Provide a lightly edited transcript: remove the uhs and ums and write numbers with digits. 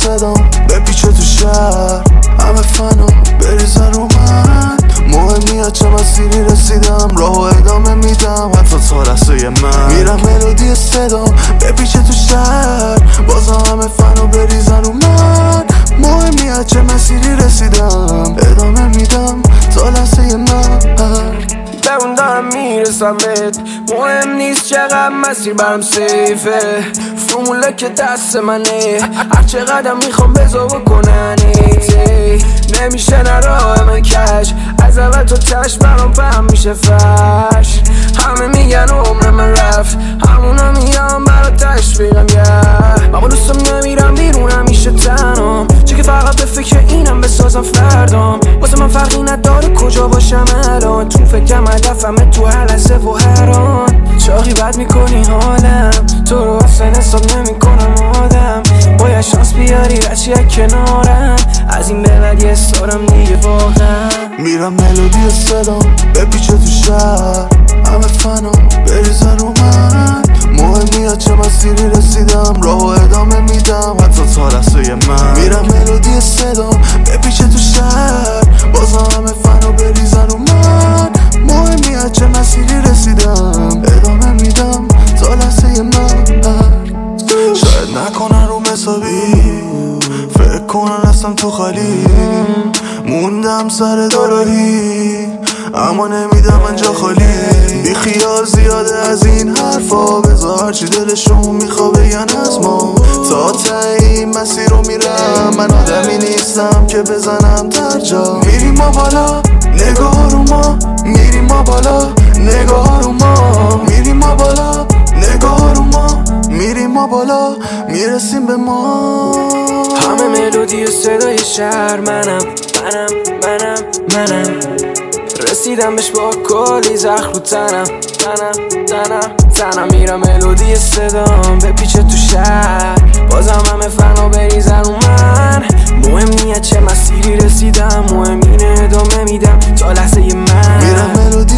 صدام بپیچه تو شهر، همه فنا بریزن رو من. مهم نیست چه مسیری رسیدم، راهو ادامه میدم حتی تا رسوی من. میرم ملودی صدام بپیچه تو شهر، بازم همه فنا بریزن رو من. مهم نیست چه مسیری رسیدم، ادامه میدم تا لحظه من. به اون دارم میرسم بهت، مهم نیست چقدر مسیر برم سیفه. فرموله که دست منه، هر چقدر میخوام بزا بکننیت. نمیشه نراه من کش، از اول تو تش برام فهم میشه فرش. همه میگن عمر من رفت، همونا میگن برا تشویقم. من با دوستم نمیرم بیرون، همیشه تنام، چه که فقط به فکر اینم بسازم فردام. واسه من فرقی نداره کجا باشم الان، تو فکرم هدفمه تو هر لحظه و هر آن. چاقی بد میکنی حالم، تو رو اصلا حساب نمیکنم آدم. باید شانس بیاری رچی از کنارم، از این به بعد یه سارم دیگه واقعا. میرم ملودی صدام بپیچه تو شهر، همه فنا بریزن رو من. مهم نیست چه مسیری رسیدم، راهو ادامه میدم حتی تا رسوی من. میرم ملودی صدام بپیچه تو شهر، بازم همه فنا بریزن رو من. مهم نیست چه مسیری رسیدم، ادامه میدم تا لحظه من. شاید نکنن رو مساوی، فکر کنن هستم تو خالی. موندم سر داراهی، اما نمیدم من جا خالی. بی خیال زیاده از این حرفا، بذار چی دلشون میخوا بگن از ما. تا ته این مسیر رو میرم، من آدمی نیستم که بزنم درجا. میریم ما بالا نگاه رو ما، میریم ما بالا نگاه رو ما، میریم ما بالا نگاه رو ما، میریم ما بالا میرسیم به ما. همه ملودی و صدای شهر منم. رسیدم بهش با کلی زخم رو تنم. میرم ملودی صدام بپیچه تو شهر، بازم همه فنا بریزن رو من. مهم نیست چه مسیری رسیدم، مهم اینه ادامه میدم تا لحظه من. میرم